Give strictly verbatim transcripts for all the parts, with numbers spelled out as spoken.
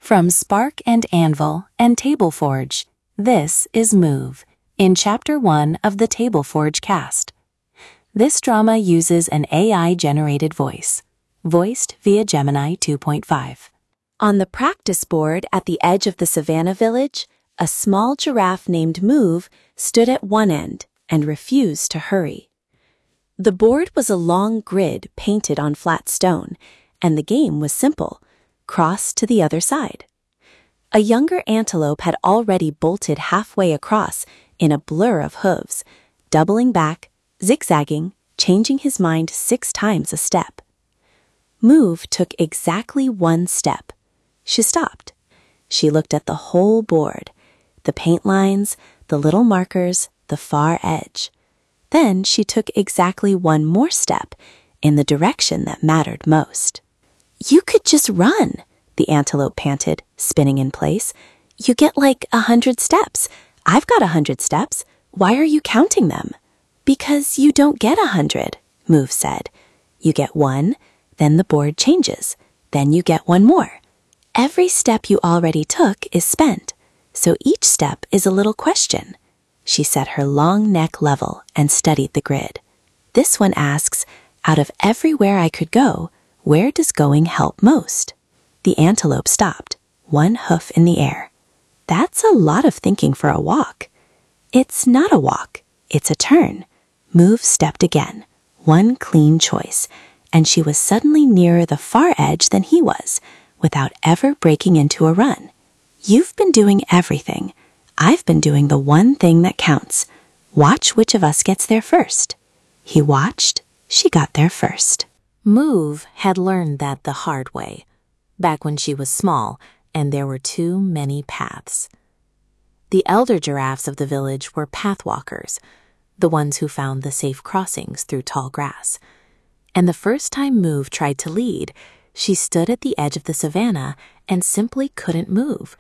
From Spark and Anvil and TableForge, this is Move, in Chapter one of the TableForge cast. This drama uses an A I-generated voice, voiced via Gemini two point five. On the practice board at the edge of the savannah village, a small giraffe named Move stood at one end and refused to hurry. The board was a long grid painted on flat stone, and the game was simple: cross to the other side. A younger antelope had already bolted halfway across in a blur of hooves, doubling back, zigzagging, changing his mind six times a step. Move took exactly one step. She stopped. She looked at the whole board, the paint lines, the little markers, the far edge. Then she took exactly one more step in the direction that mattered most. "You could just run," the antelope panted, spinning in place. "You get like a hundred steps. I've got a hundred steps. Why are you counting them?" "Because you don't get a hundred," Move said. "You get one, then the board changes. Then you get one more. Every step you already took is spent, so each step is a little question." She set her long neck level and studied the grid. "This one asks, out of everywhere I could go, where does going help most?" The antelope stopped, one hoof in the air. "That's a lot of thinking for a walk." "It's not a walk, it's a turn." Move stepped again, one clean choice, and she was suddenly nearer the far edge than he was, without ever breaking into a run. "You've been doing everything. I've been doing the one thing that counts. Watch which of us gets there first." He watched. She got there first. Move had learned that the hard way, back when she was small and there were too many paths. The elder giraffes of the village were pathwalkers, the ones who found the safe crossings through tall grass. And the first time Move tried to lead, she stood at the edge of the savannah and simply couldn't move.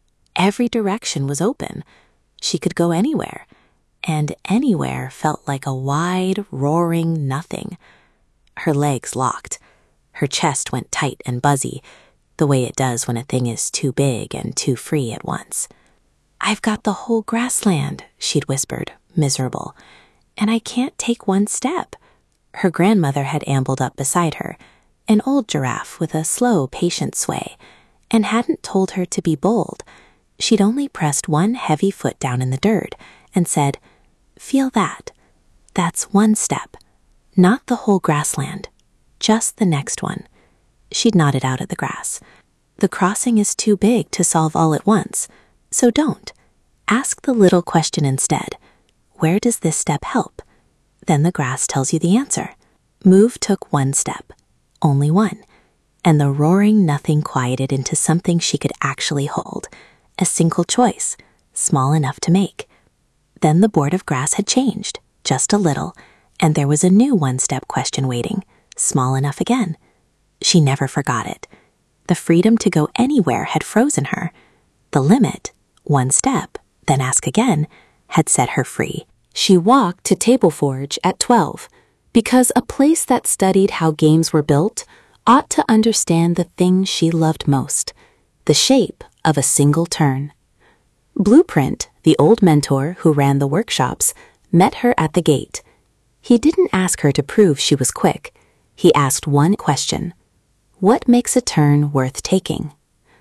Every direction was open. She could go anywhere, and anywhere felt like a wide, roaring nothing. Her legs locked. Her chest went tight and buzzy, the way it does when a thing is too big and too free at once. "I've got the whole grassland," she'd whispered, miserable, "and I can't take one step." Her grandmother had ambled up beside her, an old giraffe with a slow, patient sway, and hadn't told her to be bold. She'd only pressed one heavy foot down in the dirt and said, "Feel that. That's one step. Not the whole grassland, just the next one." She'd nodded out at the grass. "The crossing is too big to solve all at once, so don't. Ask the little question instead. Where does this step help? Then the grass tells you the answer." Move took one step, only one, and the roaring nothing quieted into something she could actually hold, a single choice, small enough to make. Then the board of grass had changed, just a little, and there was a new one-step question waiting, small enough again. She never forgot it. The freedom to go anywhere had frozen her. The limit, one step, then ask again, had set her free. She walked to TableForge at twelve, because a place that studied how games were built ought to understand the thing she loved most, the shape of a single turn. Blueprint, the old mentor who ran the workshops, met her at the gate. He didn't ask her to prove she was quick. He asked one question: what makes a turn worth taking?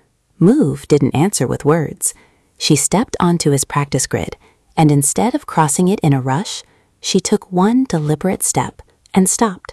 Move didn't answer with words. She stepped onto his practice grid, and instead of crossing it in a rush, she took one deliberate step and stopped.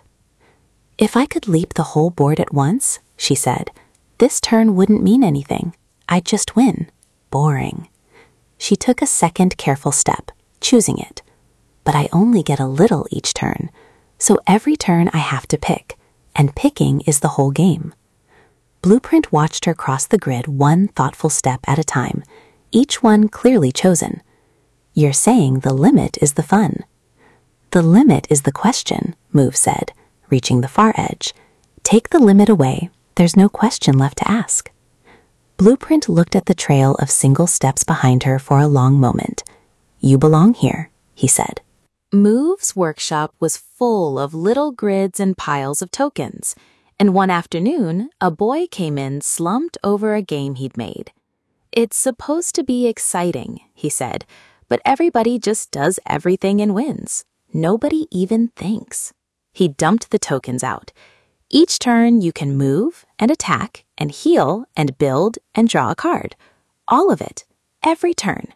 "If I could leap the whole board at once," she said, "this turn wouldn't mean anything. I'd just win. Boring." She took a second careful step, choosing it. "But I only get a little each turn, so every turn I have to pick, and picking is the whole game." Blueprint watched her cross the grid one thoughtful step at a time, each one clearly chosen. "You're saying the limit is the fun." "The limit is the question," Move said, reaching the far edge. "Take the limit away, there's no question left to ask." Blueprint looked at the trail of single steps behind her for a long moment. "You belong here," he said. Move's workshop was full of little grids and piles of tokens, And one afternoon, a boy came in slumped over a game he'd made. "It's supposed to be exciting," he said, "but everybody just does everything and wins. Nobody even thinks." He dumped the tokens out. "Each turn you can move and attack and heal and build and draw a card. All of it. Every turn."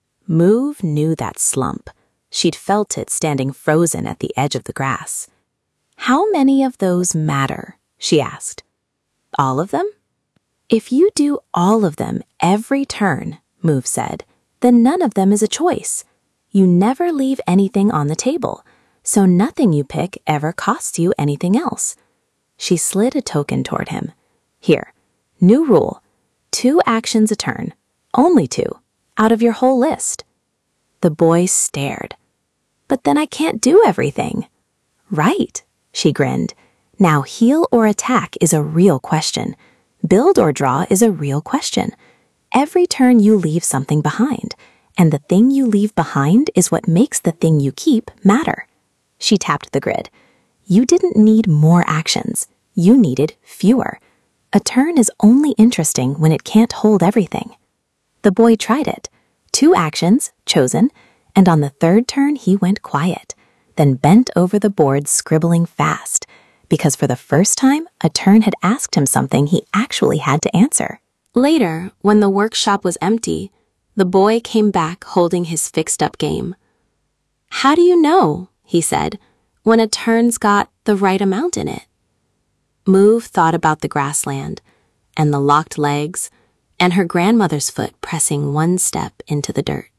Move knew that slump. She'd felt it standing frozen at the edge of the grass. "How many of those matter?" she asked. "All of them?" "If you do all of them every turn," Move said, "then none of them is a choice. You never leave anything on the table, so nothing you pick ever costs you anything else." She slid a token toward him. "Here, new rule. Two actions a turn. Only two, out of your whole list." The boy stared. "But then I can't do everything." "Right," she grinned. "Now heal or attack is a real question. Build or draw is a real question. Every turn you leave something behind, and the thing you leave behind is what makes the thing you keep matter." She tapped the grid. "You didn't need more actions. You needed fewer. A turn is only interesting when it can't hold everything." The boy tried it. Two actions, chosen, and on the third turn he went quiet, then bent over the board scribbling fast, because for the first time, a turn had asked him something he actually had to answer. Later, when the workshop was empty, the boy came back holding his fixed-up game. "How do you know," he said, "when a turn's got the right amount in it?" Move thought about the grassland, and the locked legs, and her grandmother's foot pressing one step into the dirt.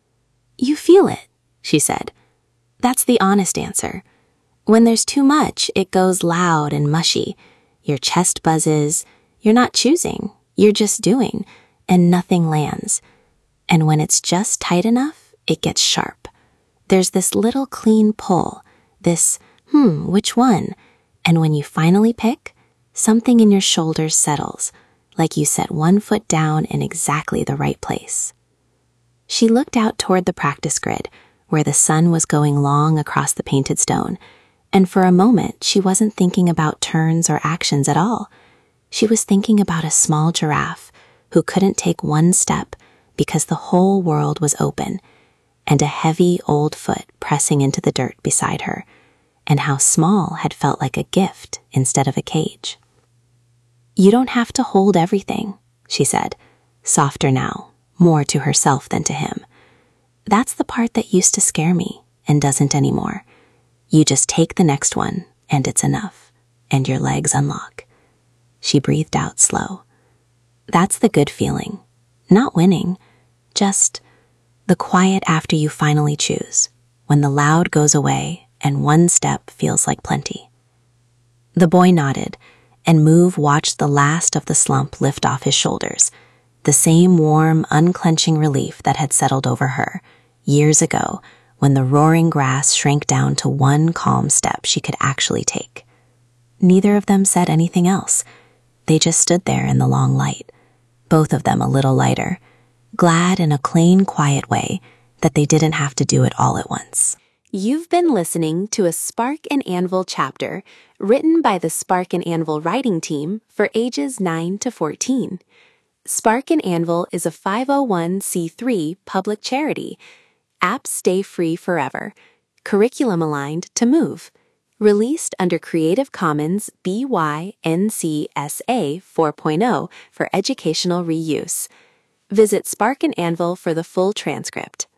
"You feel it," she said. "That's the honest answer. When there's too much, it goes loud and mushy. Your chest buzzes. You're not choosing. You're just doing, and nothing lands. And when it's just tight enough, it gets sharp. There's this little clean pull, this, hmm, which one? And when you finally pick, something in your shoulders settles, like you set one foot down in exactly the right place." She looked out toward the practice grid, where the sun was going long across the painted stone, and for a moment she wasn't thinking about turns or actions at all. She was thinking about a small giraffe who couldn't take one step because the whole world was open, and a heavy old foot pressing into the dirt beside her, and how small had felt like a gift instead of a cage. "You don't have to hold everything," she said, softer now, more to herself than to him. "That's the part that used to scare me and doesn't anymore. You just take the next one, and it's enough, and your legs unlock." She breathed out slow. "That's the good feeling. Not winning, just the quiet after you finally choose, when the loud goes away and one step feels like plenty." The boy nodded, and Move watched the last of the slump lift off his shoulders, the same warm, unclenching relief that had settled over her years ago when the roaring grass shrank down to one calm step she could actually take. Neither of them said anything else. They just stood there in the long light, both of them a little lighter, glad in a clean, quiet way that they didn't have to do it all at once. You've been listening to a Spark and Anvil chapter written by the Spark and Anvil writing team for ages nine to fourteen. Spark and Anvil is a five oh one c three public charity. Apps stay free forever. Curriculum aligned to Move. Released under Creative Commons B Y N C S A four point oh for educational reuse. Visit Spark and Anvil for the full transcript.